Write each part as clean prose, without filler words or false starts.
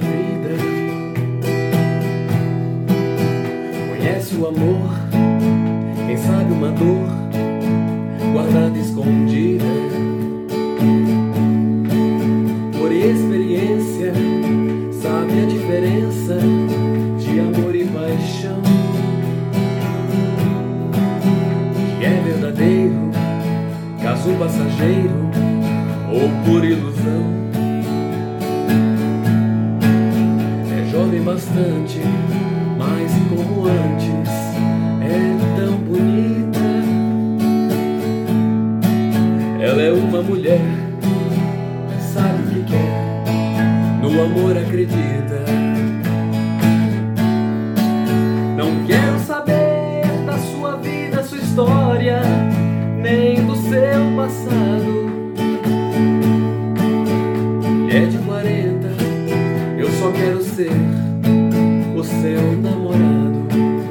vida. Conhece o amor, quem sabe uma dor guardada escondida. Por experiência, sabe a diferença de amor e paixão. Que é verdadeiro, caso passageiro ou por ilusão. É jovem bastante, mas como antes é tão bonita. Ela é uma mulher, sabe o que quer, no amor acredita. Não quero saber da sua vida, sua história, nem do seu passado. É de 40, eu só quero ser o seu namorado.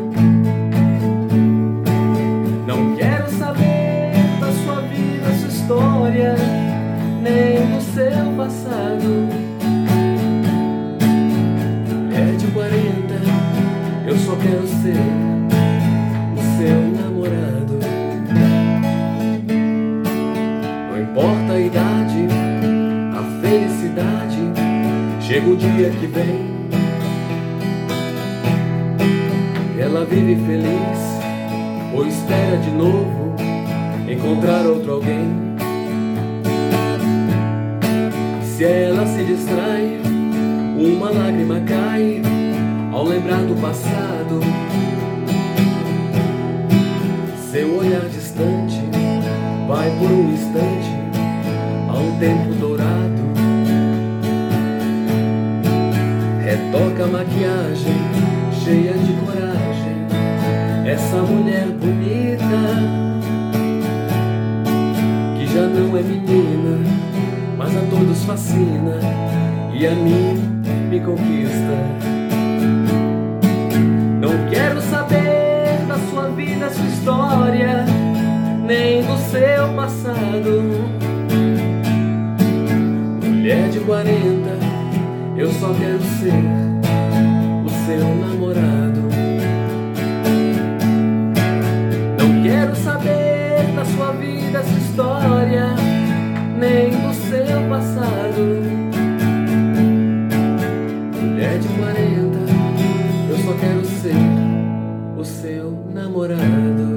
Não quero saber da sua vida, sua história, nem do seu passado. É de 40, eu só quero ser o seu namorado. Não importa a idade, a felicidade, chega o dia que vem. Ela vive feliz ou espera de novo encontrar outro alguém. Se ela se distrai, uma lágrima cai ao lembrar do passado. Seu olhar distante vai por um instante a um tempo dourado. Retoca a maquiagem cheia de coragem, essa mulher bonita que já não é menina, mas a todos fascina e a mim me conquista. Não quero saber da sua vida, sua história, nem do seu passado. Mulher de 40, eu só quero ser o seu namorado. Não quero saber da sua vida, sua história, nem do seu passado. Mulher de 40, eu só quero ser o seu namorado.